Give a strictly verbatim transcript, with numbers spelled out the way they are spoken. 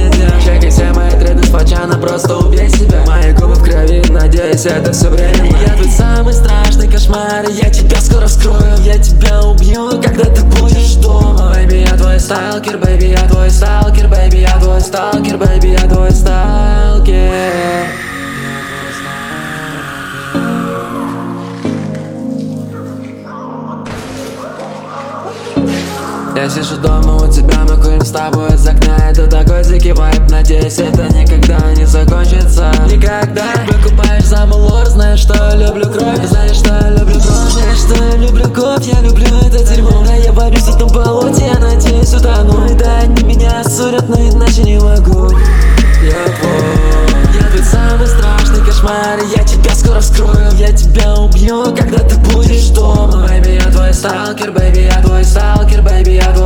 медленно. Чекай все мои треды спочатку, просто убей себя. Мои губы в крови, надеюсь, это все время. Я твой самый страшный кошмар, я тебя скоро вскрою. Я тебя убью, когда ты будешь дома. Бэйби, я твой сталкер, бэйби, я твой сталкер, бэйби, я твой сталкер, бэйби, я твой сталкер. Я сижу дома у тебя, мы курим с тобой из окна. Это такой дикий вайб, надеюсь, это никогда не закончится. Никогда. Выкупаешь за мой лор, знаешь, что я люблю кровь. Знаешь, что я люблю кровь, знаешь, что я люблю кровь. Я люблю это дерьмо, да я варюсь в этом болоте, я надеюсь, утону. И да, они меня осудят, но иначе не могу. Я твой, я твой самый страшный кошмар, я тебя скоро вскрою. Я тебя убью, когда ты будешь дома. Бэйби, я твой сталкер, бэйби, я твой сталкер, бэйби, я твой